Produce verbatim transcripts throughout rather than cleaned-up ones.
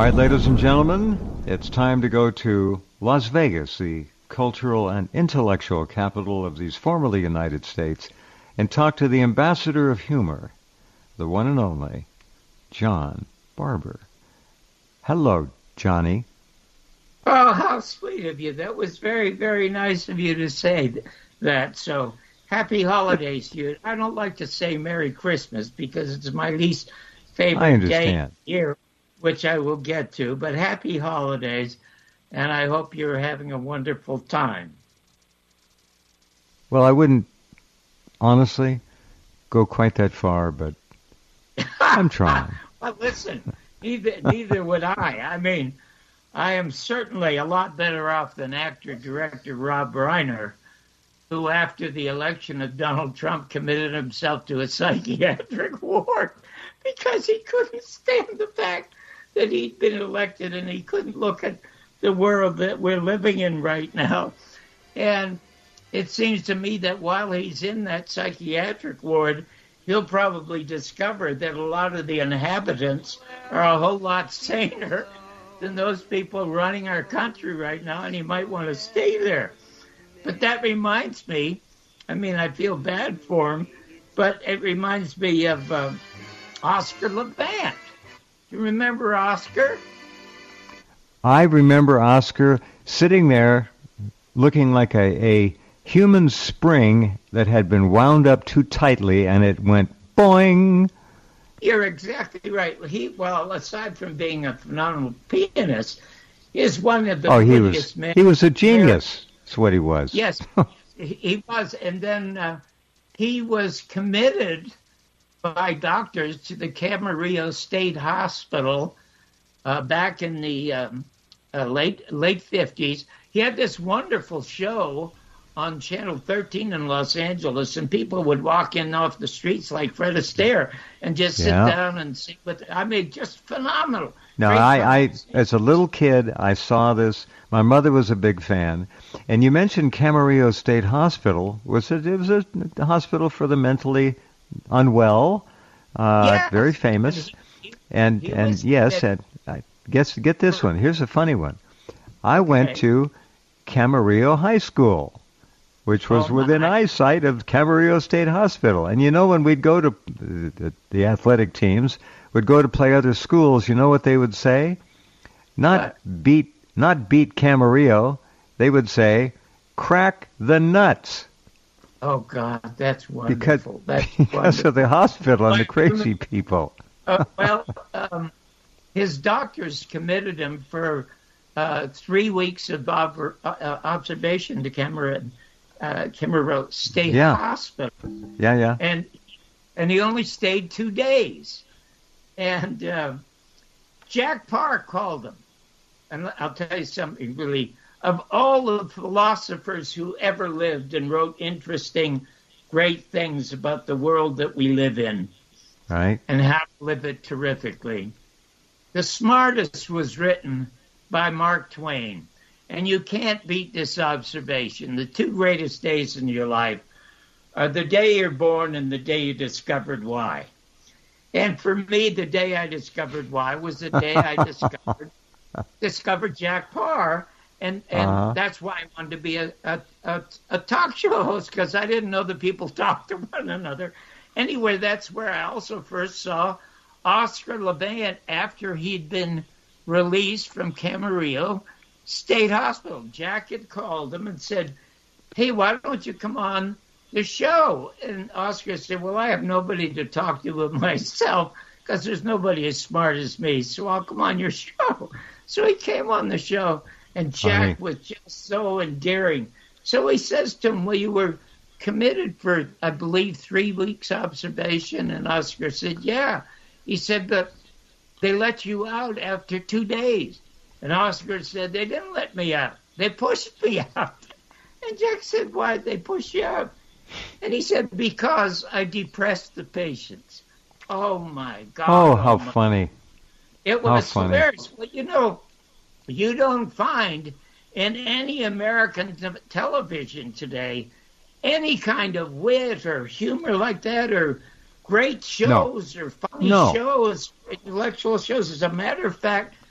All right, ladies and gentlemen, it's time to go to Las Vegas, the cultural and intellectual capital of these formerly United States, and talk to the ambassador of humor, the one and only John Barber. Hello, Johnny. Oh, how sweet of you. That was very, very nice of you to say that. So, happy holidays to you. I don't like to say Merry Christmas because it's my least favorite I day understand. of the year, which I will get to. But happy holidays, and I hope you're having a wonderful time. Well, I wouldn't, honestly, go quite that far, but I'm trying. Well, listen, neither, neither would I. I mean, I am certainly a lot better off than actor-director Rob Reiner, who, after the election of Donald Trump, committed himself to a psychiatric ward because he couldn't stand the fact that he'd been elected and he couldn't look at the world that we're living in right now. And it seems to me that while he's in that psychiatric ward, he'll probably discover that a lot of the inhabitants are a whole lot saner than those people running our country right now, and he might want to stay there. But that reminds me, I mean, I feel bad for him, but it reminds me of uh, Oscar Levant. You remember Oscar? I remember Oscar sitting there looking like a, a human spring that had been wound up too tightly, and it went boing. You're exactly right. He, well, aside from being a phenomenal pianist, is one of the oh, he wittiest was men. he was a genius. That's what he was. Yes, he was. And then uh, he was committed by doctors to the Camarillo State Hospital uh, back in the um, uh, late late fifties. He had this wonderful show on Channel thirteen in Los Angeles, and people would walk in off the streets like Fred Astaire and just sit Yeah. down and sing with. I mean, just phenomenal. No, Great I, I, performance. as a little kid, I saw this. My mother was a big fan. And you mentioned Camarillo State Hospital. Was it? It was a hospital for the mentally unwell. Uh, Yes. Very famous. He- And he and was- yes, and I guess get this one. Here's a funny one. I went Okay. to Camarillo High School, which was Oh, within my. eyesight of Camarillo State Hospital. And you know, when we'd go to the, the athletic teams would go to play other schools, you know what they would say? Not beat, not beat Camarillo. They would say, crack the nuts, Oh God, that's because wonderful. That's because wonderful. of the hospital and the Like, crazy people. Uh, well, um, his doctors committed him for uh, three weeks of ob- uh, observation to Camarillo, uh, Camarillo State Yeah. Hospital, Yeah, yeah. and and he only stayed two days. And uh, Jack Parr called him, and I'll tell you something really. Of all the philosophers who ever lived and wrote interesting, great things about the world that we live in, Right. and how to live it terrifically. The smartest was written by Mark Twain, and you can't beat this observation. The two greatest days in your life are the day you're born and the day you discovered why. And for me, the day I discovered why was the day I discovered discovered Jack Parr, and and Uh-huh. that's why I wanted to be a a, a, a talk show host, because I didn't know that people talked to one another. Anyway, that's where I also first saw Oscar Levant after he'd been released from Camarillo State Hospital. Jack had called him and said, "Hey, why don't you come on the show?" And Oscar said, "Well, I have nobody to talk to but myself, because there's nobody as smart as me, so I'll come on your show." So he came on the show, and Jack Funny. was just so endearing. So he says to him, "Well, you were committed for, I believe, three weeks observation." And Oscar said, "Yeah." He said, "But they let you out after two days." And Oscar said, "They didn't let me out. They pushed me out." And Jack said, "Why'd they push you out?" And he said, "Because I depressed the patients." Oh, my God. Oh, how my- funny. It how was funny. hilarious. Well, you know, you don't find in any American t- television today any kind of wit or humor like that, or great shows or funny No. shows, intellectual shows. As a matter of fact,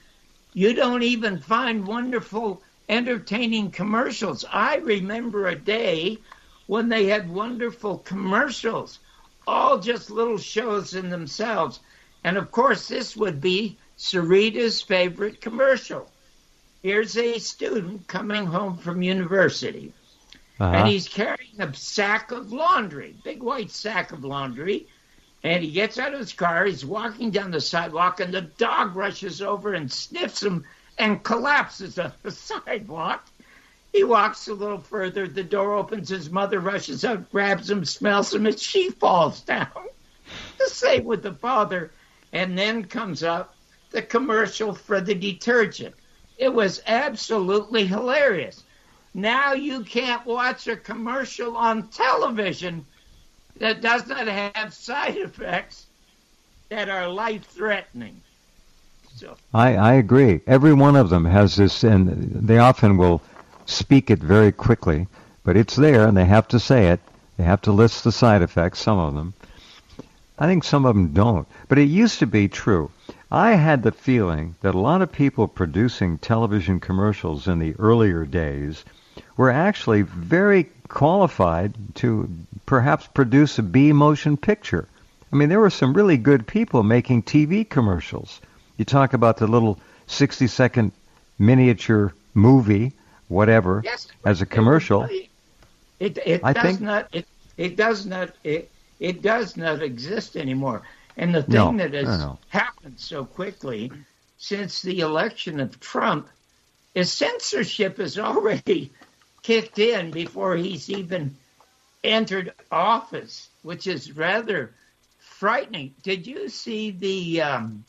You don't even find wonderful, entertaining commercials. I remember a day when they had wonderful commercials, all just little shows in themselves. And of course, this would be Sarita's favorite commercial. Here's a student coming home from university, uh-huh. and he's carrying a sack of laundry, big white sack of laundry, and he gets out of his car, he's walking down the sidewalk, and the dog rushes over and sniffs him and collapses on the sidewalk. He walks a little further, the door opens, his mother rushes out, grabs him, smells him, and she falls down. The same with the father. And then comes up the commercial for the detergent. It was absolutely hilarious. Now you can't watch a commercial on television that does not have side effects that are life-threatening. So I, I agree. Every one of them has this, and they often will speak it very quickly, but it's there, and they have to say it. They have to list the side effects, some of them. I think some of them don't. But it used to be true. I had the feeling that a lot of people producing television commercials in the earlier days were actually very qualified to perhaps produce a B motion picture. I mean, there were some really good people making T V commercials. You talk about the little sixty-second miniature movie, whatever, yes, as a commercial. It, it, it I does think, not. It, it does not. It, it does not exist anymore. And the thing no, that has no, no. happened so quickly since the election of Trump is censorship has already kicked in before he's even entered office, which is rather frightening. Did you see the um,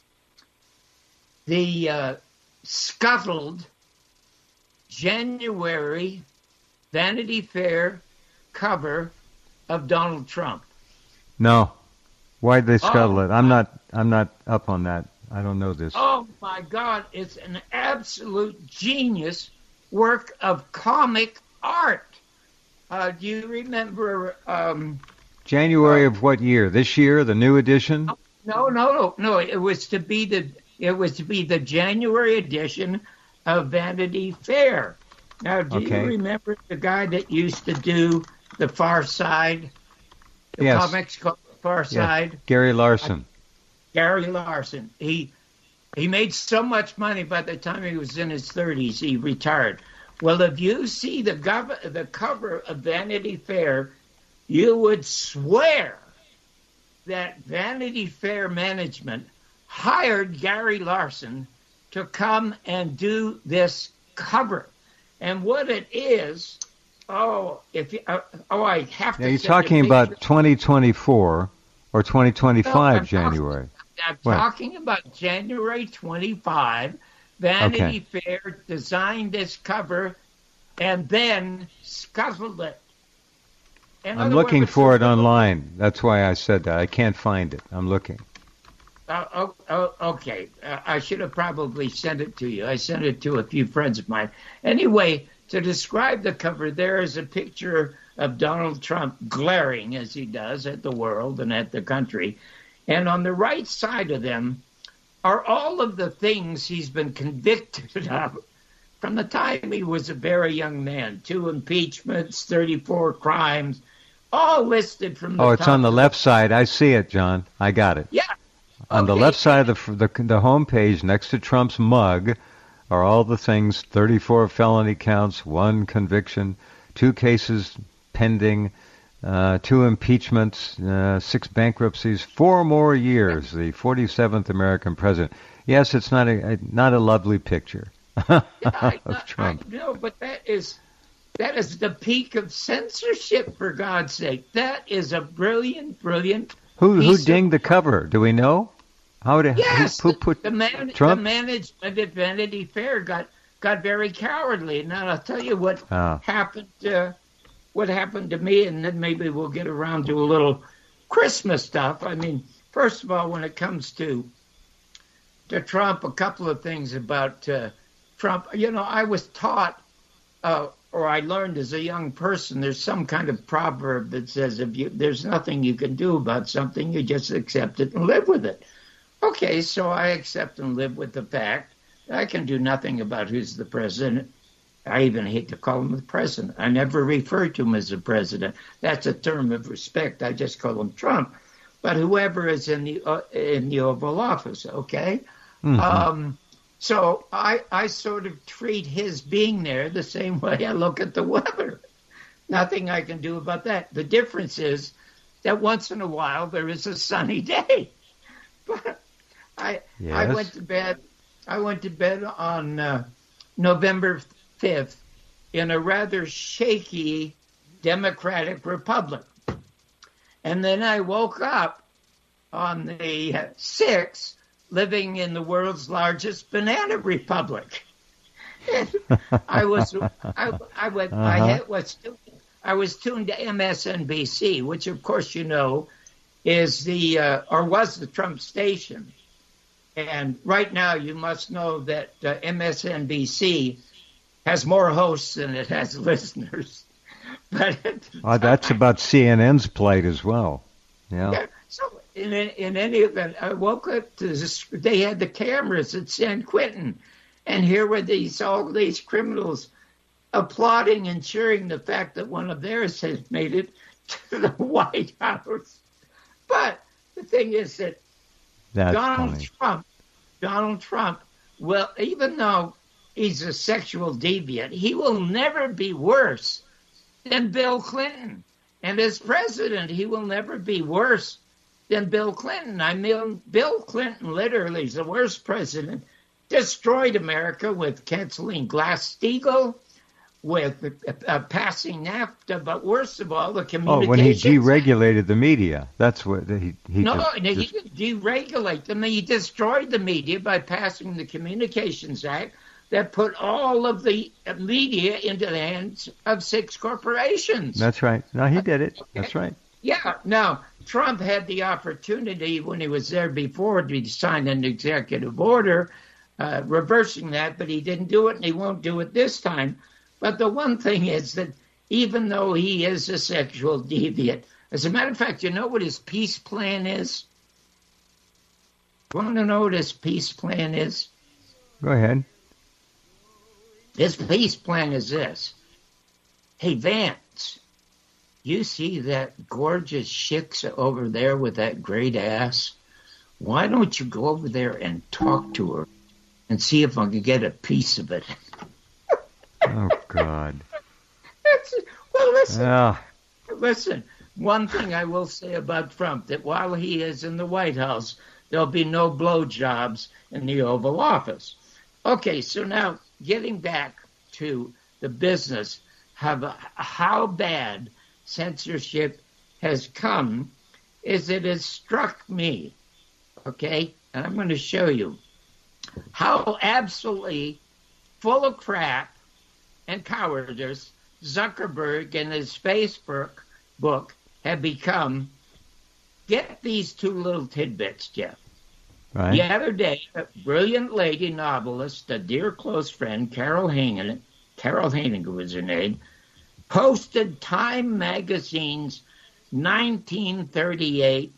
the uh, scuttled January Vanity Fair cover of Donald Trump? No. Why'd they scuttle oh, it? I'm not I'm not up on that. I don't know this. Oh, my God. It's an absolute genius work of comic art. Uh, do you remember... Um, January uh, of what year? This year, the new edition? No, no, no. No, it was to be the it was to be the January edition of Vanity Fair. Now, do okay. you remember the guy that used to do The Far Side? The yes. comics called The Far Side? Yes. Gary Larson. Uh, Gary Larson. He he made so much money by the time he was in his thirties, he retired. Well, if you see the gov- the cover of Vanity Fair, you would swear that Vanity Fair management hired Gary Larson to come and do this cover. And what it is, oh, if you, uh, oh, I have to. Now you're talking about twenty twenty-four or twenty twenty-five no, January. Talking, I'm what? talking about January twenty-fifth. Vanity okay. Fair designed this cover and then scuttled it. In I'm looking words, for it online. That's why I said that. I can't find it. I'm looking. Uh, oh, oh, okay. Uh, I should have probably sent it to you. I sent it to a few friends of mine. Anyway, to describe the cover, there is a picture of Donald Trump glaring, as he does, at the world and at the country. And on the right side of them are all of the things he's been convicted of from the time he was a very young man. Two impeachments, thirty-four crimes, all listed from the Oh, it's top on the left side. I see it, John. I got it. Yeah. On okay. the left side of the, the the home page, next to Trump's mug, are all the things: thirty-four felony counts, one conviction, two cases pending, uh, two impeachments, uh, six bankruptcies, four more years. The forty-seventh American president. Yes, it's not a, a not a lovely picture yeah, I, of Trump. I know, but that is that is the peak of censorship. For God's sake, that is a brilliant, brilliant. Who who piece dinged of, the cover? Do we know? How did yes, who, who put the, man, Trump? The management at Vanity Fair got got very cowardly. Now I'll tell you what oh. happened. Uh, what happened to me, and then maybe we'll get around to a little Christmas stuff. I mean, first of all, when it comes to to Trump, a couple of things about uh, Trump. You know, I was taught, uh, or I learned as a young person, there's some kind of proverb that says if you there's nothing you can do about something, you just accept it and live with it. Okay, so I accept and live with the fact I can do nothing about who's the president. I even hate to call him the president. I never refer to him as the president. That's a term of respect. I just call him Trump. But whoever is in the uh, in the Oval Office, okay? Mm-hmm. Um, so I I sort of treat his being there the same way I look at the weather. Nothing I can do about that. The difference is that once in a while there is a sunny day. But I yes. I went to bed. I went to bed on uh, November fifth in a rather shaky Democratic Republic. And then I woke up on the sixth living in the world's largest banana republic. And I was I, I went uh-huh. I had, was I was tuned to M S N B C, which of course you know is the uh, or was the Trump station. And right now you must know that uh, M S N B C has more hosts than it has listeners. But oh, that's about C N N's plight as well. Yeah. yeah so in, in any event, I woke up to this. They had the cameras at San Quentin, and here were these all these criminals applauding and cheering the fact that one of theirs had made it to the White House. But the thing is that that's Donald funny. Trump, Donald Trump, well, even though he's a sexual deviant, he will never be worse than Bill Clinton. And as president, he will never be worse than Bill Clinton. I mean, Bill Clinton literally is the worst president, destroyed America with canceling Glass-Steagall, with uh, passing NAFTA, but worst of all, the communications. Oh, when he deregulated the media. That's what he, he No, just, he just... didn't deregulate them. He destroyed the media by passing the Communications Act that put all of the media into the hands of six corporations. That's right. No, he did it. That's right. Yeah. Now, Trump had the opportunity when he was there before to sign an executive order uh, reversing that, but he didn't do it, and he won't do it this time. But the one thing is that even though he is a sexual deviant, as a matter of fact, you know what his peace plan is? Want to know what his peace plan is? Go ahead. His peace plan is this. Hey, Vance, you see that gorgeous chick over there with that great ass? Why don't you go over there and talk to her and see if I can get a piece of it? Oh, God. Well, listen. Yeah. Listen, one thing I will say about Trump, that while he is in the White House, there'll be no blowjobs in the Oval Office. Okay, so now getting back to the business of how bad censorship has come, is it has struck me, okay, and I'm going to show you how absolutely full of crap and cowardice Zuckerberg and his Facebook book have become. Get these two little tidbits, Jeff. Right. The other day, a brilliant lady novelist, a dear close friend, Carol Hagen, Carol Hagen was her name, posted Time Magazine's nineteen thirty-eight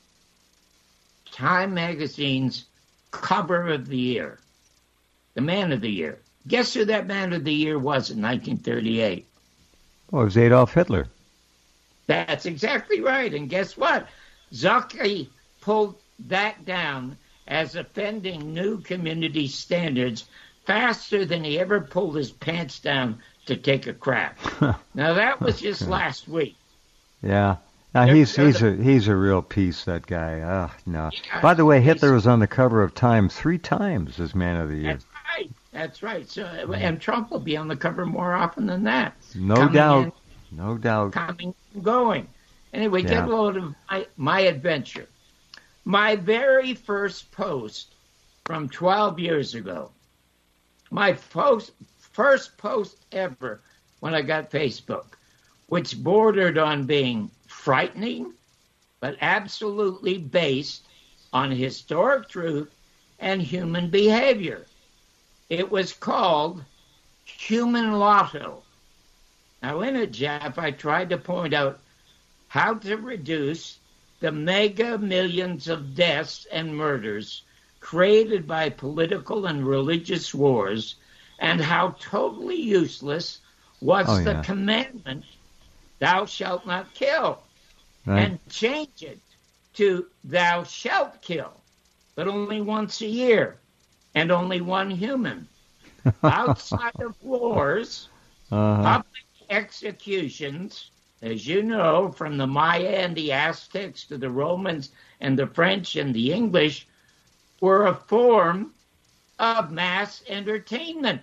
Time Magazine's cover of the year, the man of the year. Guess who that man of the year was in nineteen thirty-eight? Oh, it was Adolf Hitler. That's exactly right. And guess what? Zucky pulled that down as offending new community standards faster than he ever pulled his pants down to take a crap. Now, that was just last week. Yeah. Now, There- he's there's he's a he's a real piece, that guy. Oh, no. Yeah, By the way, he's- Hitler was on the cover of Time three times as Man of the Year. That's right. That's right. So, and Trump will be on the cover more often than that. No Coming doubt. in, No doubt. coming and going. Anyway, Yeah. get a load of my, my adventure. My very first post from twelve years ago, my post, first post ever when I got Facebook, which bordered on being frightening, but absolutely based on historic truth and human behavior. It was called Human Lotto. Now, in it, Jeff, I tried to point out how to reduce the mega millions of deaths and murders created by political and religious wars, and how totally useless was Oh, the yeah. commandment, thou shalt not kill, Right. and change it to thou shalt kill, but only once a year, and only one human. Outside of wars, Uh-huh. public executions, as you know, from the Maya and the Aztecs to the Romans and the French and the English, were a form of mass entertainment.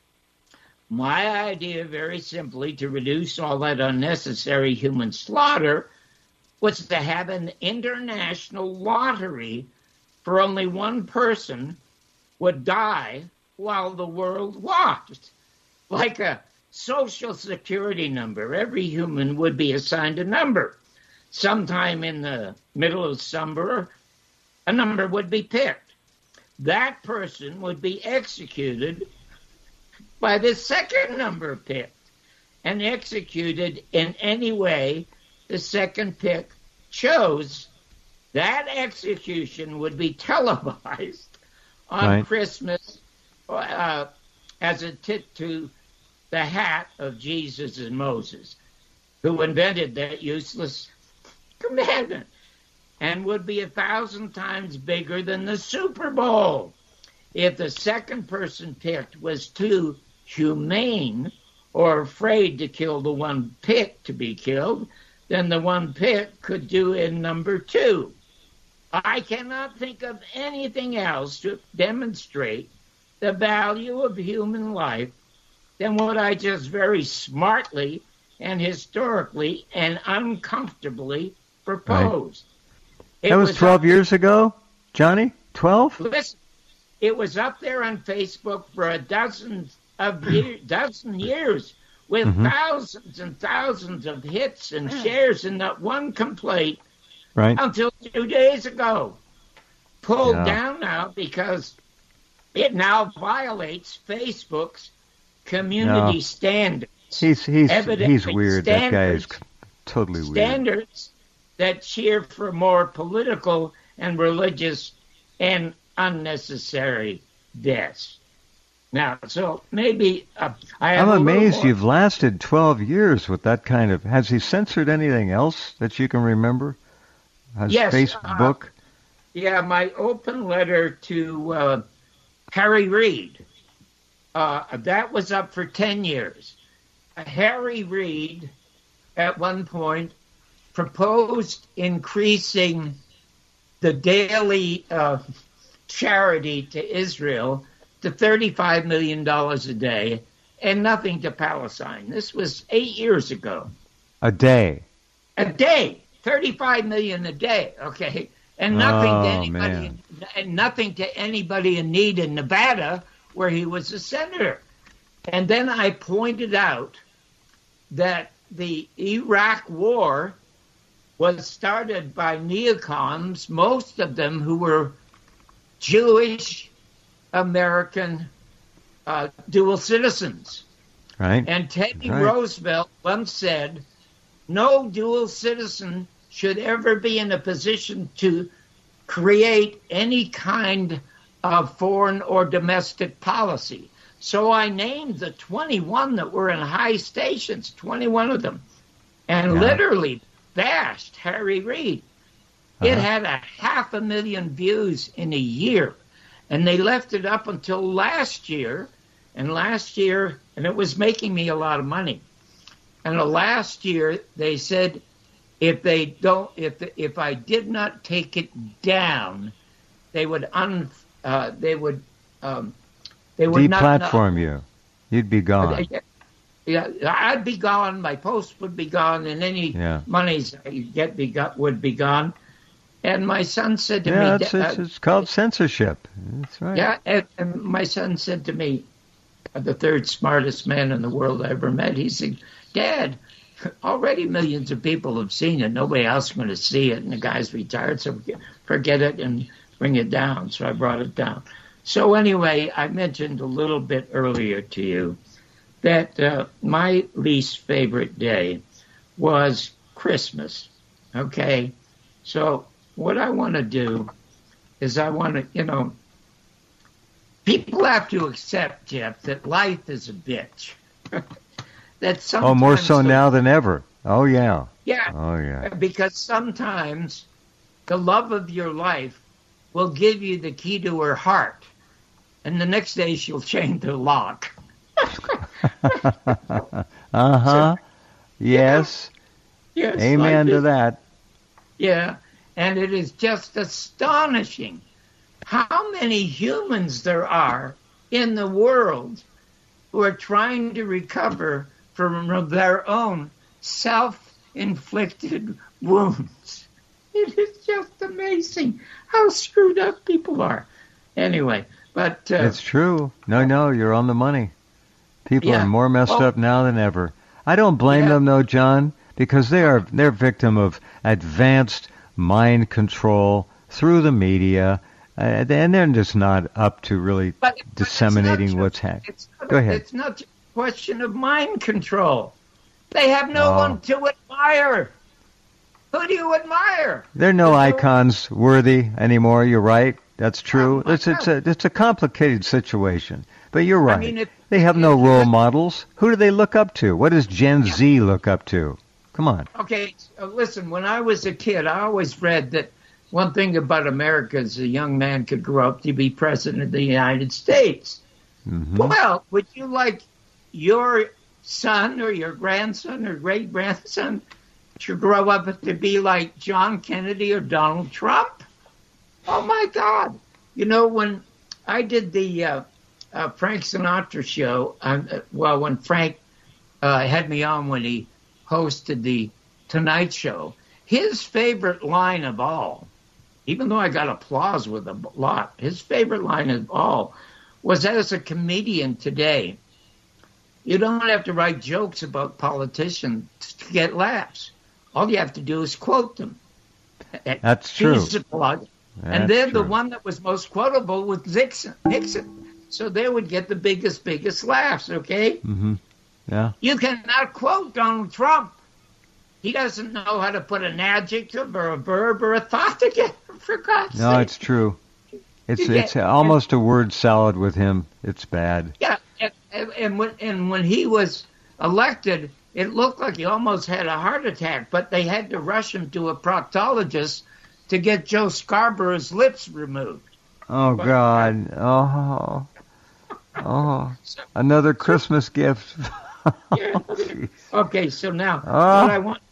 My idea, very simply, to reduce all that unnecessary human slaughter was to have an international lottery for only one person would die while the world watched. Like a social security number, every human would be assigned a number. Sometime in the middle of summer, a number would be picked. That person would be executed by the second number picked, and executed in any way the second pick chose. That execution would be televised on Right. Christmas uh, as a tit to the hat of Jesus and Moses, who invented that useless commandment, and would be a thousand times bigger than the Super Bowl. If the second person picked was too humane or afraid to kill the one picked to be killed, then the one picked could do in number two. I cannot think of anything else to demonstrate the value of human life than what I just very smartly and historically and uncomfortably proposed. It That was twelve up- years ago, Johnny? twelve? Listen, it was up there on Facebook for a dozen of year, dozen years with Mhm. thousands and thousands of hits and shares, and not one complaint Right. until two days ago. Pulled Yeah. down now because it now violates Facebook's community No. standards. He's he's Evidently he's weird. That guy is standards- totally weird. Standards that cheer for more political and religious and unnecessary deaths. Now, so maybe uh, I have I'm a little amazed more- you've lasted twelve years with that kind of. Has he censored anything else that you can remember? Has Yes, Facebook? Yeah, my open letter to uh, Harry Reid, uh, that was up for ten years. Uh, Harry Reid, at one point, proposed increasing the daily uh, charity to Israel to thirty-five million dollars a day and nothing to Palestine. This was eight years ago. A day. A day, thirty-five million a day, okay, and nothing Oh, to anybody, man. and nothing to anybody in need in Nevada, where he was a senator. And then I pointed out that the Iraq War was started by neocons, most of them who were Jewish American uh, dual citizens. Right. And Teddy Right. Roosevelt once said, no dual citizen should ever be in a position to create any kind of foreign or domestic policy. So I named the twenty-one that were in high stations, twenty-one of them, and Yeah. literally bashed Harry Reid. It Uh-huh. had a half a million views in a year, and they left it up until last year. And last year, and it was making me a lot of money. And uh, last year, they said if they don't, if if I did not take it down, they would un, uh, they would, um, they would not. Deplatform you. You'd be gone. Yeah, I'd be gone. My post would be gone, and any Yeah. monies I get be got would be gone. And my son said to Yeah, me, it's, it's, uh, it's called censorship. That's right. yeah, and, and my son said to me, the third smartest man in the world I ever met, he said, Dad, already millions of people have seen it. Nobody else is going to see it. And the guy's retired, so forget it and bring it down. So I brought it down. So anyway, I mentioned a little bit earlier to you that uh, my least favorite day was Christmas. Okay? So what I want to do is I want to, you know, people have to accept, Jeff, that life is a bitch. That sometimes Oh, more so the, now than ever. Oh, yeah. Yeah. Oh, yeah. Because sometimes the love of your life will give you the key to her heart, and the next day she'll change the lock. Uh-huh. So, yes. Yeah. Yes. Amen like to that. Yeah. And it is just astonishing how many humans there are in the world who are trying to recover from their own self-inflicted wounds. It is just amazing how screwed up people are. Anyway, but... Uh, it's true. No, no, you're on the money. People yeah. are more messed well, up now than ever. I don't blame yeah. them, though, John, because they are they're victim of advanced mind control through the media, uh, and they're just not up to really but, but disseminating what's happening. Go ahead. It's not just a question of mind control. They have no oh. one to admire. Who do you admire? There are no There's icons worthy anymore. You're right. That's true. Oh, it's it's a it's a complicated situation. But you're right. I mean, if, they have no if, role models. Who do they look up to? What does Gen yeah. Z look up to? Come on. Okay, so listen. When I was a kid, I always read that one thing about America is a young man could grow up to be president of the United States. Mm-hmm. Well, would you like your son or your grandson or great grandson to grow up to be like John Kennedy or Donald Trump? Oh my God! You know, when I did the uh, uh, Frank Sinatra show, uh, well, when Frank uh, had me on when he hosted the Tonight Show, his favorite line of all, even though I got applause with a lot, his favorite line of all was, as a comedian today, you don't have to write jokes about politicians to get laughs. All you have to do is quote them. That's true. He's a plug. That's and then true. the one that was most quotable was Nixon. Nixon. So they would get the biggest, biggest laughs, okay? Mm-hmm. Yeah. You cannot quote Donald Trump. He doesn't know how to put an adjective or a verb or a thought together, for God's sake. No, it's true. It's You it's get- almost a word salad with him. It's bad. Yeah, and, and, and when and when he was elected, it looked like he almost had a heart attack, but they had to rush him to a proctologist to get Joe Scarborough's lips removed. Oh But- God. Oh. Oh. Another Christmas gift. Yeah. Okay, so now Oh. what I want,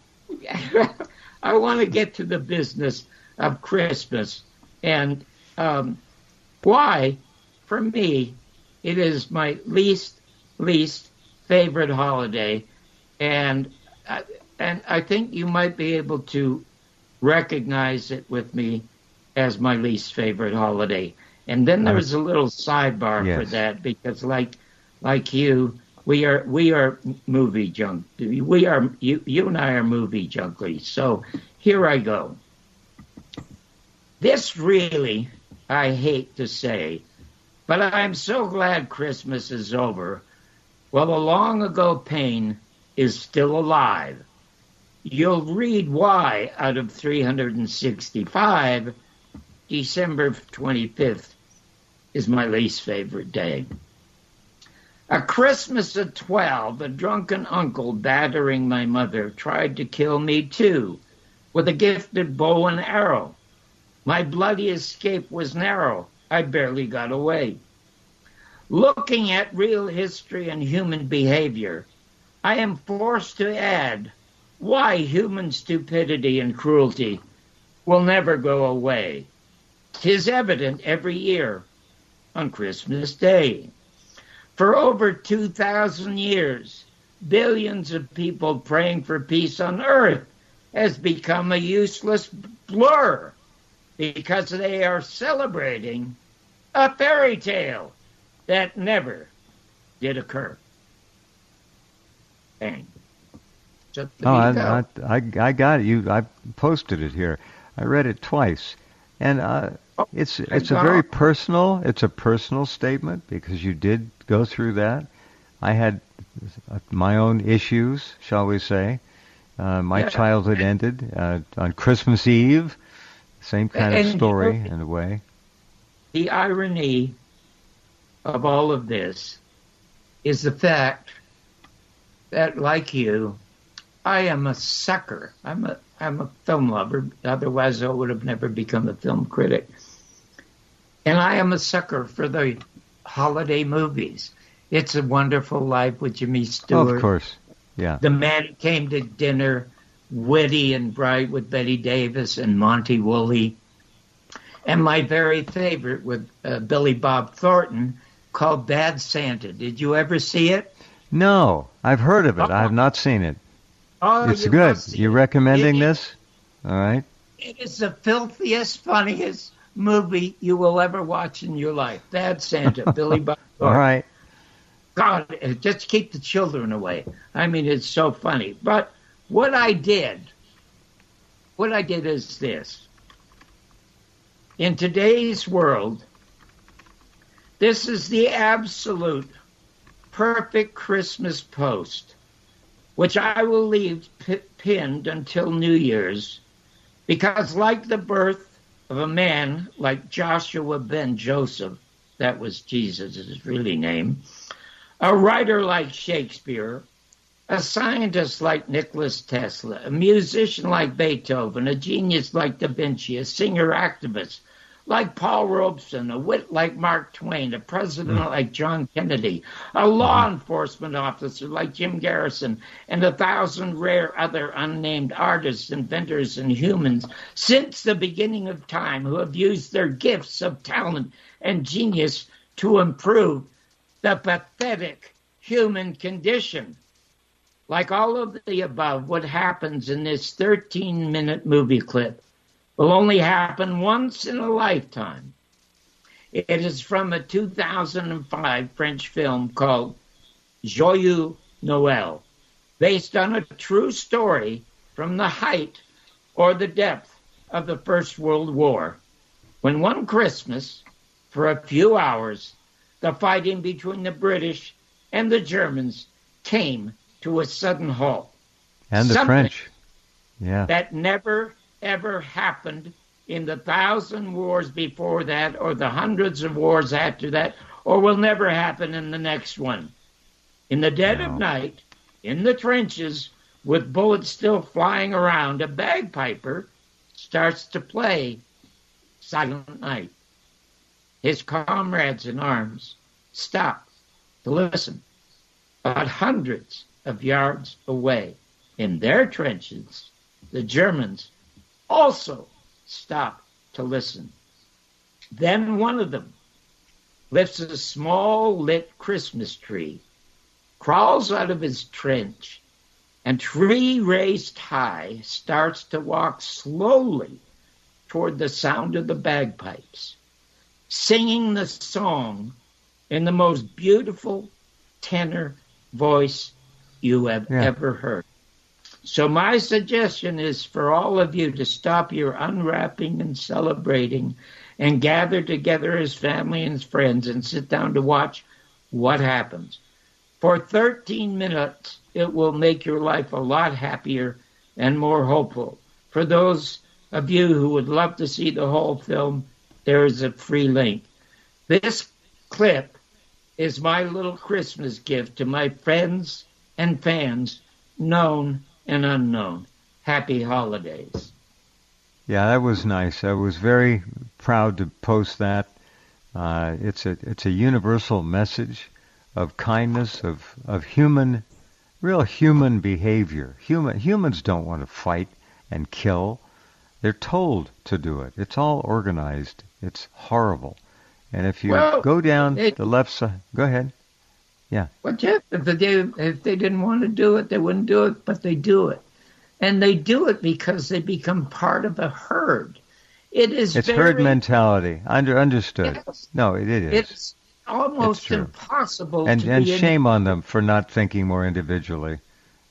I want to get to the business of Christmas and um, why, for me, it is my least least favorite holiday, and I, and I think you might be able to recognize it with me as my least favorite holiday. And then there was a little sidebar for Yes. that because, like like you, we are we are movie junk. We are you you and I are movie junkies. So here I go. This really, I hate to say, but I'm so glad Christmas is over. Well, the long ago pain is still alive. You'll read why out of three hundred sixty-five, December twenty-fifth is my least favorite day. A Christmas at twelve, a drunken uncle battering my mother tried to kill me too with a gifted bow and arrow. My bloody escape was narrow. I barely got away. Looking at real history and human behavior, I am forced to add why human stupidity and cruelty will never go away. 'Tis evident every year on Christmas Day. For over two thousand years, billions of people praying for peace on earth has become a useless blur because they are celebrating a fairy tale that never did occur. Bang. So there Oh, you go. I, I, I, I got it. You, I posted it here. I read it twice, and uh, it's it's a very personal. It's a personal statement because you did go through that. I had my own issues, shall we say. Uh, my Yeah. childhood ended uh, on Christmas Eve. Same kind And- of story in a way. The irony of all of this is the fact that, like you, I am a sucker. I'm a I'm a film lover. Otherwise, I would have never become a film critic. And I am a sucker for the holiday movies. It's a Wonderful Life with Jimmy Stewart. Oh, of course, yeah. The Man Who Came to Dinner, Witty and Bright with Betty Davis and Monty Woolley. And my very favorite with uh, Billy Bob Thornton called Bad Santa. Did you ever see it? No, I've heard of it. Oh. I have not seen it. Oh, It's you good. must see You it. recommending It- this? All right. It is the filthiest, funniest movie you will ever watch in your life. Bad Santa, Billy Bob All Thornton. right. God, just keep the children away. I mean, it's so funny. But what I did, what I did is this. In today's world, this is the absolute perfect Christmas post, which I will leave p- pinned until New Year's, because like the birth of a man like Joshua ben Joseph, that was Jesus' really name, a writer like Shakespeare, a scientist like Nicholas Tesla, a musician like Beethoven, a genius like Da Vinci, a singer-activist like Paul Robeson, a wit like Mark Twain, a president mm. like John Kennedy, a law mm. enforcement officer like Jim Garrison, and a thousand rare other unnamed artists, inventors, and humans since the beginning of time who have used their gifts of talent and genius to improve the pathetic human condition. Like all of the above, what happens in this thirteen-minute movie clip will only happen once in a lifetime. It is from a two thousand five French film called Joyeux Noël, based on a true story from the height or the depth of the First World War, when one Christmas, for a few hours, the fighting between the British and the Germans came to a sudden halt. And the Something French. Yeah. that never ever happened in the thousand wars before that or the hundreds of wars after that, or will never happen in the next one. In the dead No. of night, in the trenches, with bullets still flying around, a bagpiper starts to play Silent Night. His comrades in arms stop to listen. But hundreds of yards away, in their trenches, the Germans also stop to listen. Then one of them lifts a small lit Christmas tree, crawls out of his trench, and tree raised high starts to walk slowly toward the sound of the bagpipes, singing the song in the most beautiful tenor voice you have Yeah. ever heard. So my suggestion is for all of you to stop your unwrapping and celebrating and gather together as family and friends and sit down to watch what happens. For thirteen minutes, it will make your life a lot happier and more hopeful. For those of you who would love to see the whole film, there is a free link. This clip is my little Christmas gift to my friends and fans, known and unknown. Happy holidays. Yeah, that was nice. I was very proud to post that. Uh, it's a it's a universal message of kindness, of of human, real human behavior. Human humans don't want to fight and kill. They're told to do it. It's all organized. It's horrible. And if you Well, go down it- the left side, go ahead. But if they, if they didn't want to do it, they wouldn't do it, but they do it. And they do it because they become part of a herd. It is It's very, herd mentality. Under understood. Yes. No, it, it is. It's almost It's true. impossible and to and be in- shame on them for not thinking more individually.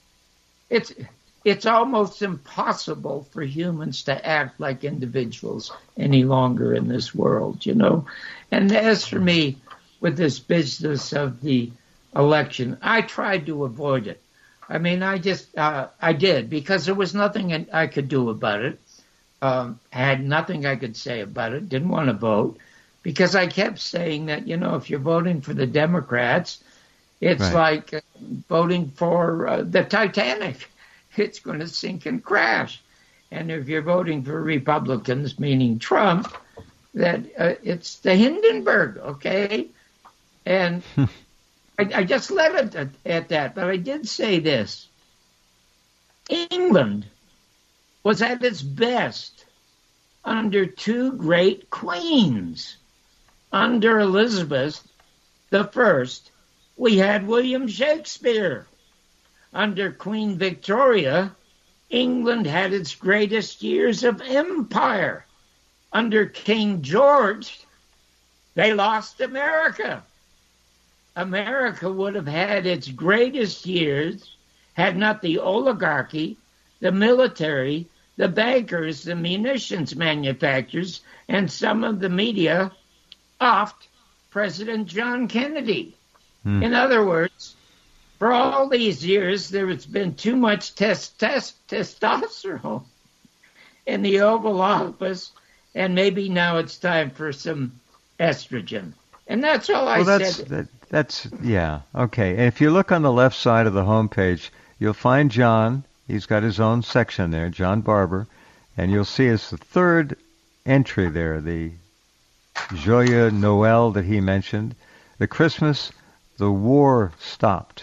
It's it's almost impossible for humans to act like individuals any longer in this world, you know. And as for me, with this business of the election, I tried to avoid it. I mean, I just uh, I did because there was nothing I could do about it. Um, I had nothing I could say about it. Didn't want to vote because I kept saying that, you know, if you're voting for the Democrats, it's Right. like uh, voting for uh, the Titanic. It's going to sink and crash. And if you're voting for Republicans, meaning Trump, that uh, it's the Hindenburg, okay? And I, I just left it at, at that. But I did say this. England was at its best under two great queens. Under Elizabeth the First, we had William Shakespeare. Under Queen Victoria, England had its greatest years of empire. Under King George, they lost America. America would have had its greatest years had not the oligarchy, the military, the bankers, the munitions manufacturers, and some of the media offed President John Kennedy. Hmm. In other words, for all these years, there has been too much test, test, testosterone in the Oval Office, and maybe now it's time for some estrogen. And that's all I well, that's, said. That, that's, yeah, okay. And if you look on the left side of the homepage, you'll find John. He's got his own section there, John Barber, and you'll see it's the third entry there, the Joyeux Noël that he mentioned. The Christmas, the war stopped.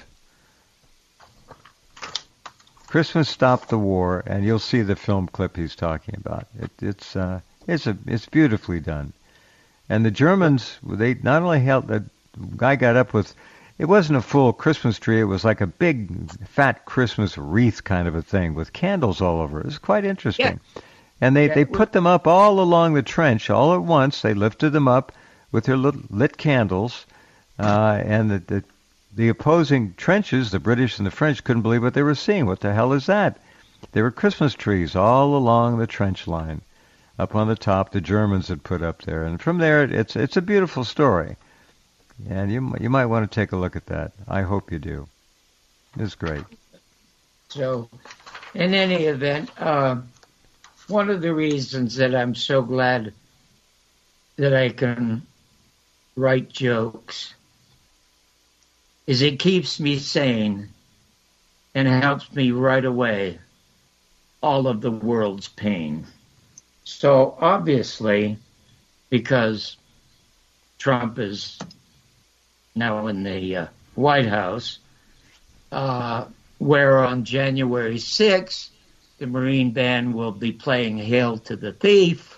Christmas stopped the war, and you'll see the film clip he's talking about. It, it's uh, it's a it's beautifully done. And the Germans, they not only held, the guy got up with, it wasn't a full Christmas tree, it was like a big fat Christmas wreath kind of a thing with candles all over. It was quite interesting. Yeah. And they, yeah, they put them up all along the trench all at once. They lifted them up with their lit, lit candles, uh, and the, the the opposing trenches, the British and the French, couldn't believe what they were seeing. What the hell is that? There were Christmas trees all along the trench line. Up on the top, the Germans had put up there. And from there, it's it's a beautiful story. And you you might want to take a look at that. I hope you do. It's great. So, in any event, uh, one of the reasons that I'm so glad that I can write jokes is it keeps me sane and helps me right away all of the world's pain. So obviously, because Trump is now in the uh, White House, uh, where on January sixth, the Marine Band will be playing Hail to the Thief.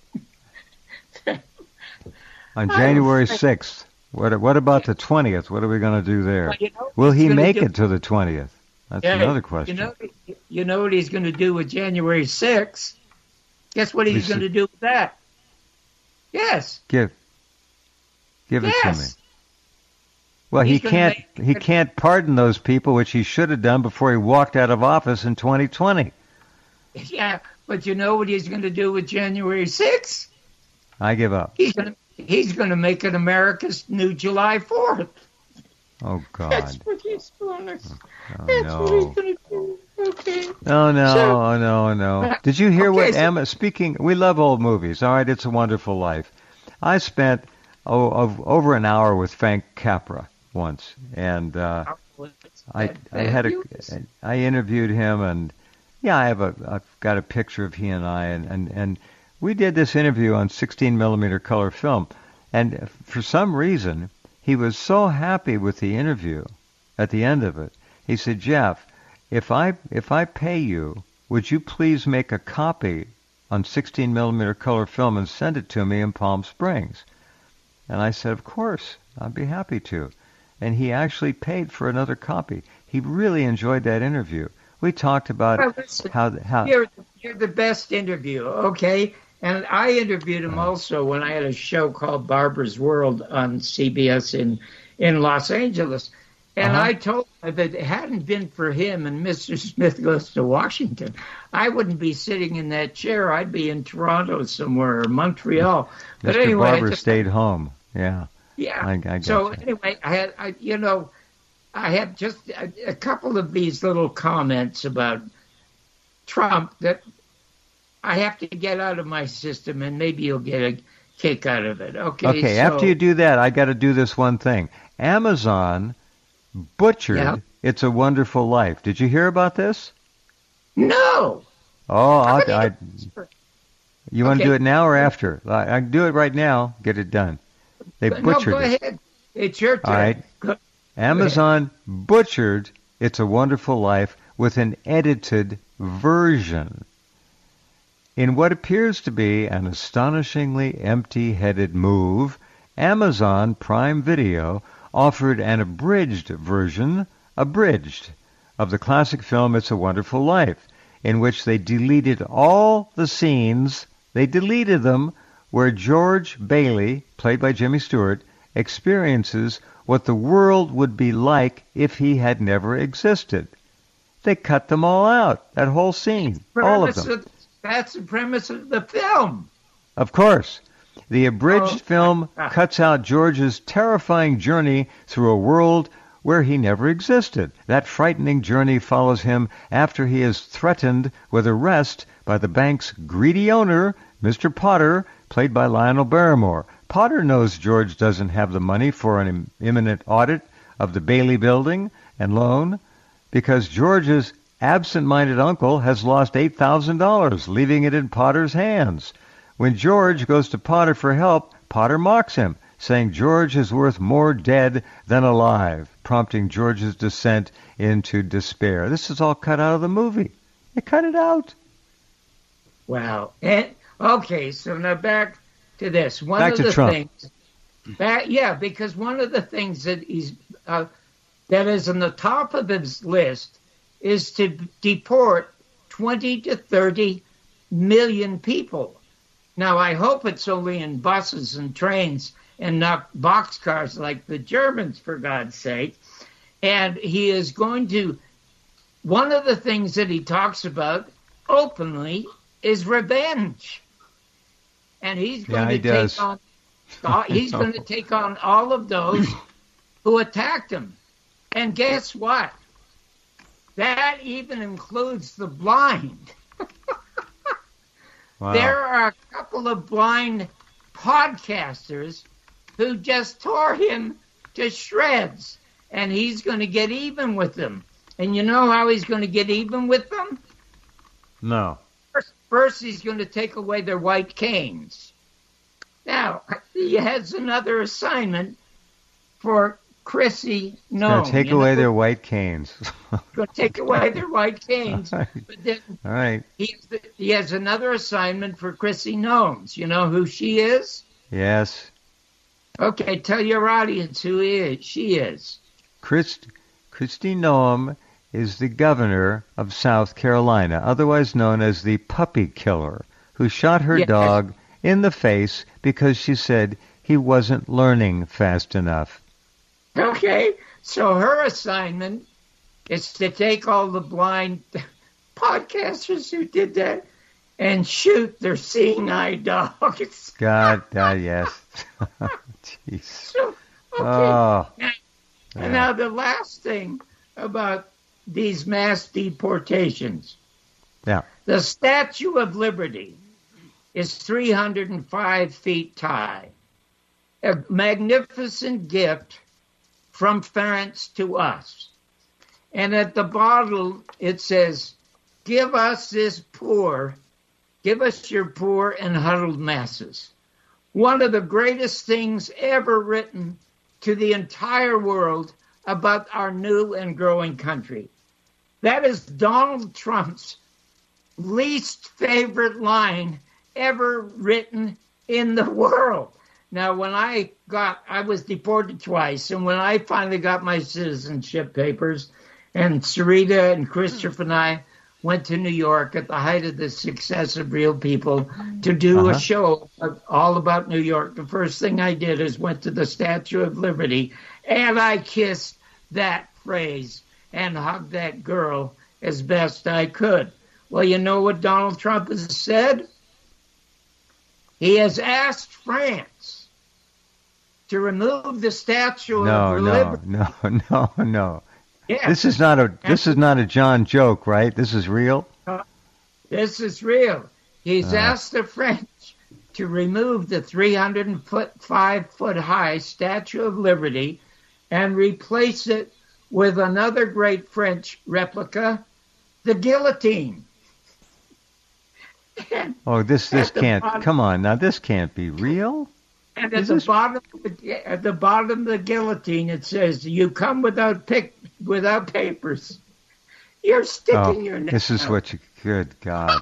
On January sixth. What what about the twentieth? What are we going to do there? Well, you know, will he make do, it to the twentieth? That's yeah, another question. You know, you know what he's going to do with January sixth? Guess what he's going to do with that? Yes. Give. Give yes. it to me. Well, he's he can't make, he can't pardon those people, which he should have done before he walked out of office in twenty twenty. Yeah, but you know what he's going to do with January sixth? I give up. He's going to he's going to make it America's new July fourth. Oh God. That's what he's going to. Oh, that's no. what he's going to do. Okay. Oh no! So, oh no! No! Did you hear okay, what so, Emma? Speaking, we love old movies. All right, It's a Wonderful Life. I spent oh, of, over an hour with Frank Capra once, and uh, I I had a I interviewed him, and yeah, I have a I've got a picture of he and I, and and, and we did this interview on sixteen millimeter color film, and for some reason he was so happy with the interview. At the end of it, he said, "Jeff, If I if I pay you, would you please make a copy on sixteen millimeter color film and send it to me in Palm Springs?" And I said, "Of course, I'd be happy to." And he actually paid for another copy. He really enjoyed that interview. We talked about well, listen, how how you're, you're the best interview, okay? And I interviewed him also when I had a show called Barbara's World on C B S in in Los Angeles. And uh-huh. I told him that if it hadn't been for him and Mister Smith Goes to Washington, I wouldn't be sitting in that chair. I'd be in Toronto somewhere or Montreal. But Mister anyway, Barber just, stayed home. Yeah. Yeah. I, I so you. anyway, I had, I, you know, I had just a, a couple of these little comments about Trump that I have to get out of my system, and maybe you'll get a kick out of it. Okay. Okay, so, after you do that, I got to do this one thing. Amazon butchered Yeah. It's a Wonderful Life. Did you hear about this? No. Oh, How I'll, can I, you- you want to Okay. do it now or after? I, I can do it right now. Get it done. They no, butchered go it. ahead. It's your turn. All right. Go- Amazon butchered It's a Wonderful Life with an edited version. In what appears to be an astonishingly empty-headed move, Amazon Prime Video offered an abridged version, abridged, of the classic film It's a Wonderful Life, in which they deleted all the scenes, they deleted them, where George Bailey, played by Jimmy Stewart, experiences what the world would be like if he had never existed. They cut them all out, that whole scene, all of premise them. That's the premise of the film. Of course. The abridged Oh, film ah. cuts out George's terrifying journey through a world where he never existed. That frightening journey follows him after he is threatened with arrest by the bank's greedy owner, Mister Potter, played by Lionel Barrymore. Potter knows George doesn't have the money for an im- imminent audit of the Bailey building and loan because George's absent-minded uncle has lost eight thousand dollars, leaving it in Potter's hands. When George goes to Potter for help, Potter mocks him, saying George is worth more dead than alive, prompting George's descent into despair. This is all cut out of the movie. They cut it out. Wow. And okay, so now back to this. One Back of to the Trump. things, back, yeah, because one of the things that he's uh, that is on the top of his list is to deport twenty to thirty million people. Now, I hope it's only in buses and trains and not boxcars like the Germans, for God's sake. And he is going to, one of the things that he talks about openly is revenge. And he's going Yeah, he to does. take on, uh, he's going to take on all of those who attacked him. And guess what? That even includes the blind. Wow. There are a couple of blind podcasters who just tore him to shreds, and he's going to get even with them. And you know how he's going to get even with them? No. First, first he's going to take away their white canes. Now, he has another assignment for Chrissy Nome. Going to take you away know? their white canes. Going to take away their white canes. All right. But then All right. he has, he has another assignment for Chrissy Gnomes. You know who she is? Yes. Okay, tell your audience who he is. she is. Christ, Kristi Noem is the governor of South Carolina, otherwise known as the puppy killer, who shot her Yes. dog in the face because she said he wasn't learning fast enough. Okay, so her assignment is to take all the blind podcasters who did that and shoot their seeing eye dogs. God, uh, yes. Jeez. So, okay. Oh, And yeah. now the last thing about these mass deportations. Yeah. The Statue of Liberty is three hundred five feet high. A magnificent gift from France to us. And at the bottom it says, give us this poor, give us your poor and huddled masses. One of the greatest things ever written to the entire world about our new and growing country. That is Donald Trump's least favorite line ever written in the world. Now, when I got, I was deported twice, and when I finally got my citizenship papers, and Sarita and Christopher and I went to New York at the height of the success of Real People to do Uh-huh. a show all about New York. The first thing I did is went to the Statue of Liberty, and I kissed that phrase and hugged that girl as best I could. Well, you know what Donald Trump has said? He has asked France to remove the Statue No, of no, Liberty. no, no, no. Yeah, This is not a this is not a John joke, right? This is real. this is real. He's Uh. asked the French to remove the three hundred five foot high Statue of Liberty and replace it with another great French replica, the guillotine. And oh, this this can't. Bottom, come on, now this can't be real. And at Is the this... bottom, at the bottom of the guillotine, it says, "You come without pick, without papers. You're sticking oh, your neck." This is out. What you. Good God.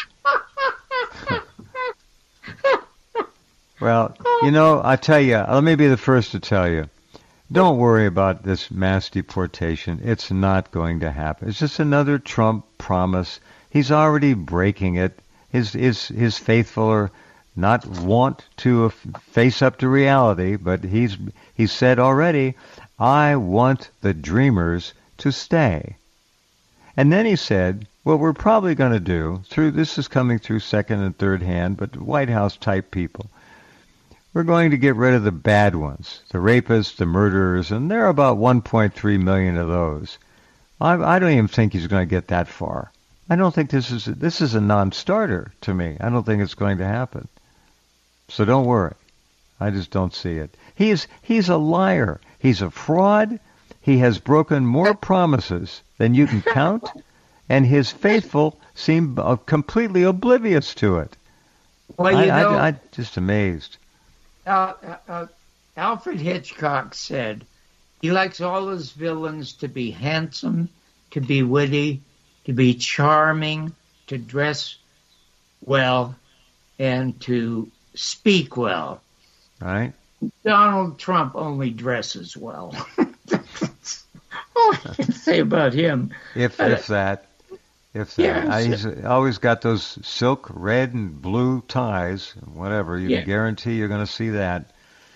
Well, you know, I tell you, let me be the first to tell you. Don't worry about this mass deportation. It's not going to happen. It's just another Trump promise. He's already breaking it. His his his faithful are not want to face up to reality, but he's he's said already, I want the dreamers to stay. And then he said, what we're probably going to do, through this is coming through second and third hand, but White House type people, we're going to get rid of the bad ones, the rapists, the murderers, and there are about one point three million of those. I, I don't even think he's going to get that far. I don't think this is this is a non-starter to me. I don't think it's going to happen. So don't worry. I just don't see it. He's he's a liar. He's a fraud. He has broken more promises than you can count, and his faithful seem uh, completely oblivious to it. Well, you I, know, I, I'm just amazed. Uh, uh, Alfred Hitchcock said he likes all his villains to be handsome, to be witty, to be charming, to dress well, and to speak well. Right. Donald Trump only dresses well. All I can say about him. If if that, if that, Yeah, I, so- he's always got those silk red and blue ties. Whatever, you Yeah. can guarantee you're going to see that.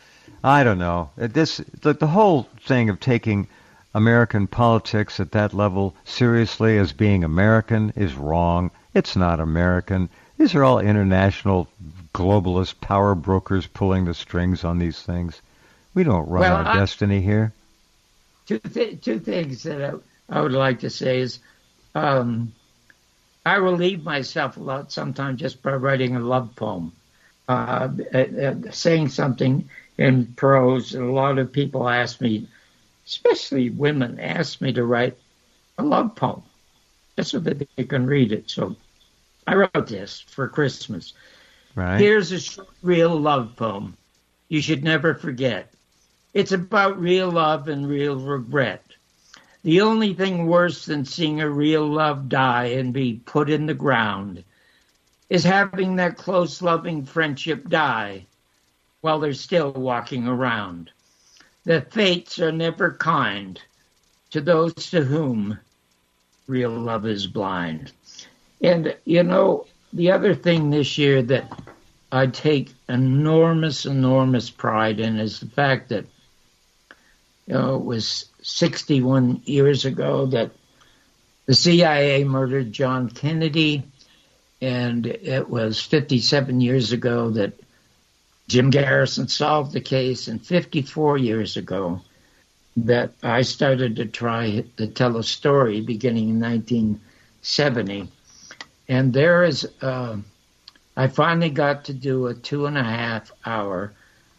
I don't know. Uh, This the, the whole thing of taking American politics at that level seriously as being American is wrong. It's not American. These are all international globalist power brokers pulling the strings on these things. We don't run Well, our I- destiny here. Two, th- two things that I, I would like to say is um, I relieve myself a lot sometimes just by writing a love poem, uh, uh, uh, saying something in prose. A lot of people ask me, especially women, ask me to write a love poem just so that they can read it. So I wrote this for Christmas. Right. Here's a short, real love poem you should never forget. It's about real love and real regret. The only thing worse than seeing a real love die and be put in the ground is having that close, loving friendship die while they're still walking around. The fates are never kind to those to whom real love is blind. And, you know, the other thing this year that I take enormous, enormous pride in is the fact that, you know, it was sixty-one years ago that the C I A murdered John Kennedy, and it was fifty-seven years ago that Jim Garrison solved the case, and fifty-four years ago that I started to try to tell a story beginning in nineteen seventy. And there is, uh, I finally got to do a two and a half hour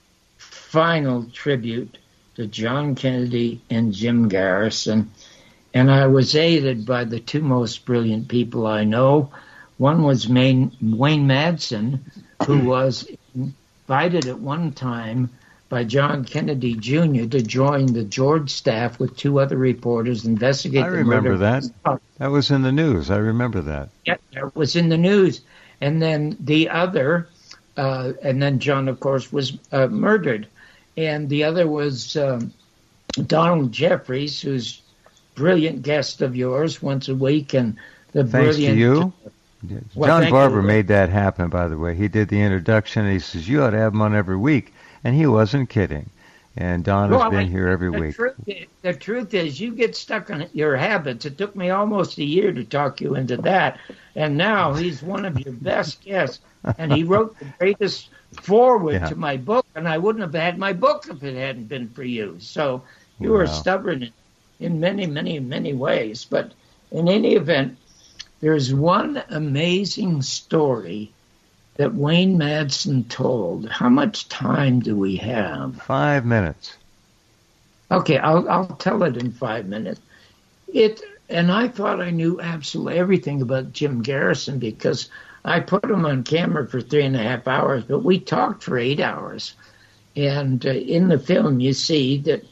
final tribute to John Kennedy and Jim Garrison. And I was aided by the two most brilliant people I know. One was Wayne, Wayne Madsen, who was invited at one time by John Kennedy Junior to join the George staff with two other reporters investigate I the remember murder. that. That was in the news. I remember that. Yeah, it was in the news. And then the other, uh, and then John, of course, was uh, murdered. And the other was um, Donald Jeffries, who's brilliant guest of yours once a week. And the Thanks brilliant, to you. Well, John thank Barber you. made that happen, by the way. He did the introduction, and he says, you ought to have him on every week. And he wasn't kidding. And Don has Well, been I- here every the week. Truth is, the truth is, you get stuck on your habits. It took me almost a year to talk you into that. And now he's one of your best guests. And he wrote the greatest forward Yeah. to my book. And I wouldn't have had my book if it hadn't been for you. So you were Wow. stubborn in, in many, many, many ways. But in any event, there's one amazing story that Wayne Madsen told. How much time do we have? Five minutes. Okay, I'll I'll tell it in five minutes. It and I thought I knew absolutely everything about Jim Garrison because I put him on camera for three and a half hours, but we talked for eight hours. And uh, in the film, you see that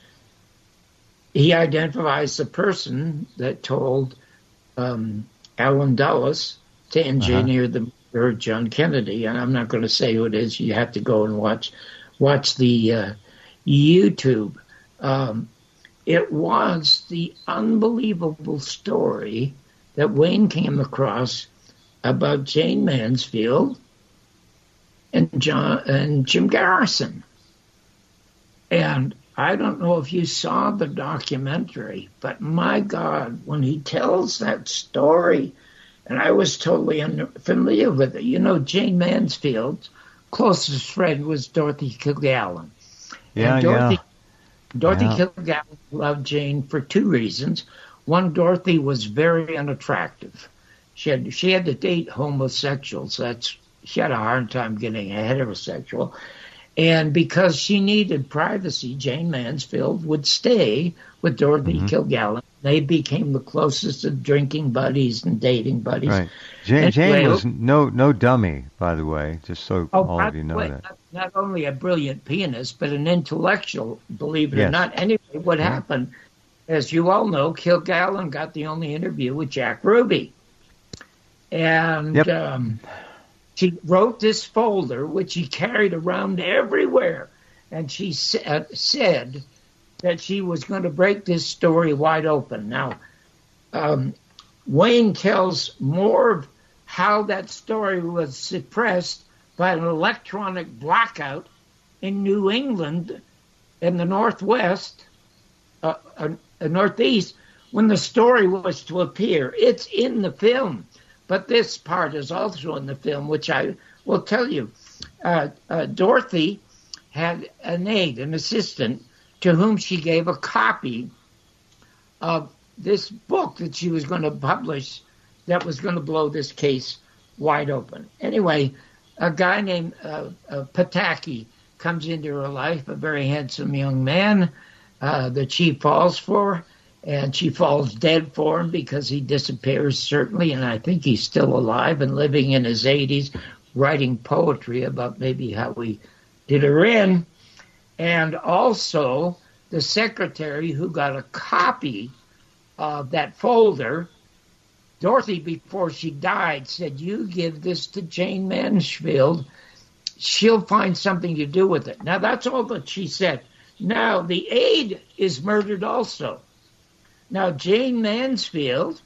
he identifies the person that told um, Allen Dulles to engineer uh-huh. the murder of John Kennedy. And I'm not going to say who it is. You have to go and watch watch the uh, YouTube. Um, it was the unbelievable story that Wayne came across about Jayne Mansfield and John and Jim Garrison. And I don't know if you saw the documentary, but my God, when he tells that story, and I was totally unfamiliar with it. You know, Jayne Mansfield's closest friend was Dorothy Kilgallen. Yeah, and Dorothy, yeah. Dorothy yeah. Kilgallen loved Jayne for two reasons. One, Dorothy was very unattractive. She had she had to date homosexuals. That's she had a hard time getting a heterosexual. And because she needed privacy, Jayne Mansfield would stay with Dorothy mm-hmm. Kilgallen. They became the closest of drinking buddies and dating buddies. Right. Jayne, anyway, Jayne was no no dummy, by the way, just so oh, all of you know way, that. Not, not only a brilliant pianist, but an intellectual, believe it yes. or not. Anyway, what yeah. happened, as you all know, Kilgallen got the only interview with Jack Ruby. And yep. um, she wrote this folder, which she carried around everywhere. And she sa- said that she was going to break this story wide open. Now, um, Wayne tells more of how that story was suppressed by an electronic blackout in New England in the Northwest, uh, uh, Northeast, when the story was to appear. It's in the film. But this part is also in the film, which I will tell you. Uh, uh, Dorothy had an aide, an assistant, to whom she gave a copy of this book that she was going to publish that was going to blow this case wide open. Anyway, a guy named uh, uh, Pataki comes into her life, a very handsome young man uh, that she falls for. And she falls dead for him because he disappears, certainly, and I think he's still alive and living in his eighties, writing poetry about maybe how he did her in. And also the secretary who got a copy of that folder, Dorothy, before she died, said, you give this to Jayne Mansfield. She'll find something to do with it. Now, that's all that she said. Now, the aide is murdered also. Now, Jayne Mansfield,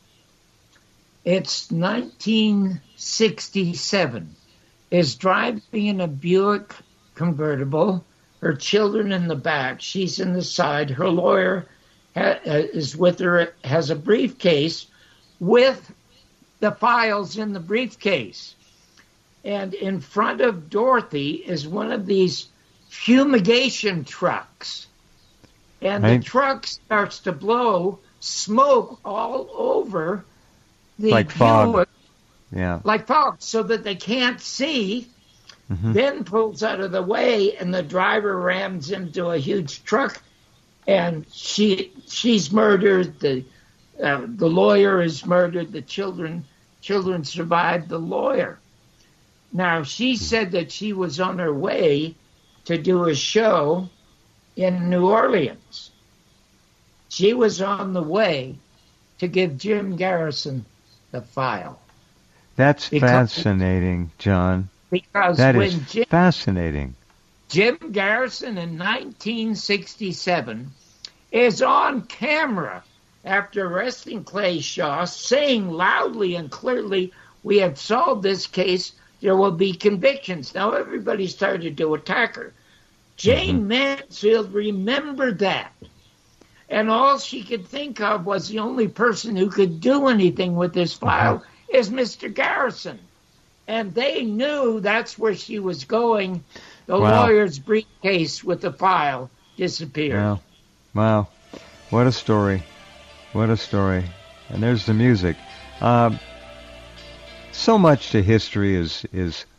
it's nineteen sixty-seven, is driving in a Buick convertible, her children in the back, she's in the side, her lawyer ha- is with her, has a briefcase with the files in the briefcase. And in front of Dorothy is one of these fumigation trucks. And right. the truck starts to blow smoke all over the like fog. Buick, yeah, like fog, so that they can't see. Mm-hmm. Then pulls out of the way, and the driver rams into a huge truck, and she she's murdered. The uh, the lawyer is murdered. The children children survived the lawyer. Now she said that she was on her way to do a show in New Orleans. She was on the way to give Jim Garrison the file. That's because, fascinating, John. Because that when is Jim, fascinating. Jim Garrison in nineteen sixty-seven is on camera after arresting Clay Shaw, saying loudly and clearly, we have solved this case, there will be convictions. Now everybody started to attack her. Jayne mm-hmm. Mansfield remembered that. And all she could think of was the only person who could do anything with this file uh-huh. is Mister Garrison. And they knew that's where she was going. The wow. lawyer's briefcase with the file disappeared. Wow. Wow. What a story. What a story. And there's the music. Um, so much to history is is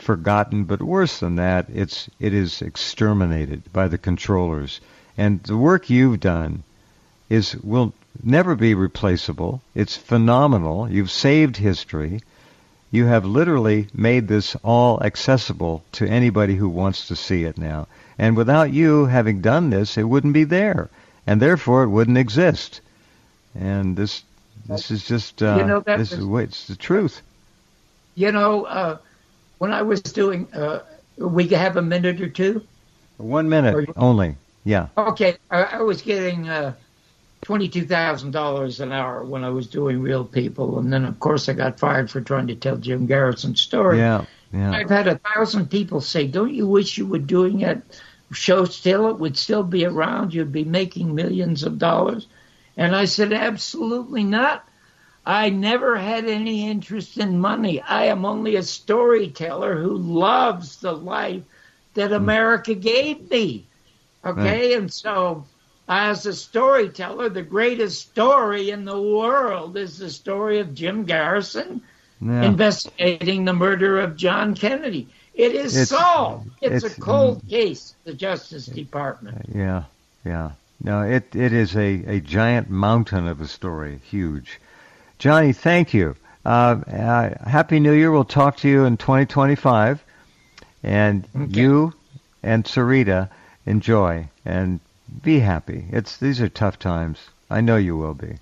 forgotten, but worse than that, it's it is exterminated by the controllers. And the work you've done is will never be replaceable. It's phenomenal. You've saved history. You have literally made this all accessible to anybody who wants to see it now. And without you having done this, it wouldn't be there, and therefore it wouldn't exist. And this this is just uh, you know, that this is, is it's the truth. You know, uh, when I was doing, uh, we have a minute or two. One minute Or, only. Yeah. Okay, I, I was getting uh, twenty-two thousand dollars an hour when I was doing Real People, and then of course I got fired for trying to tell Jim Garrison's story. Yeah. Yeah. I've had a thousand people say, "Don't you wish you were doing that show still? It would still be around. You'd be making millions of dollars." And I said, "Absolutely not. I never had any interest in money. I am only a storyteller who loves the life that America gave me." Okay, right. And so as a storyteller, the greatest story in the world is the story of Jim Garrison yeah. investigating the murder of John Kennedy. It is it's, solved. It's, it's a cold um, case, the Justice Department. Yeah, yeah. No, it, it is a, a giant mountain of a story, huge. Johnny, thank you. Uh, uh, Happy New Year. We'll talk to you in twenty twenty-five. And okay. you and Sarita, enjoy and be happy. It's These are tough times. I know you will be.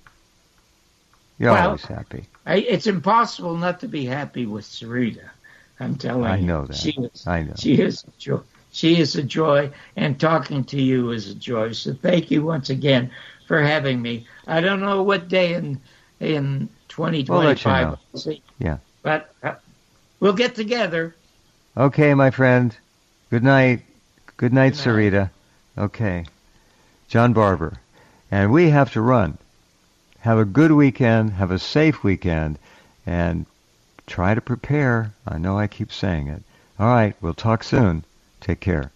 You're well, always happy. I, it's impossible not to be happy with Sarita. I'm telling I you. I know that. She is, I know. She is a joy. She is a joy, and talking to you is a joy. So thank you once again for having me. I don't know what day in in twenty twenty-five we'll we'll see. Yeah. But uh, we'll get together. Okay, my friend. Good night. Good night, Good night. Sarita. Okay. John Barber. And we have to run. Have a good weekend. Have a safe weekend. And try to prepare. I know I keep saying it. All right. We'll talk soon. Take care.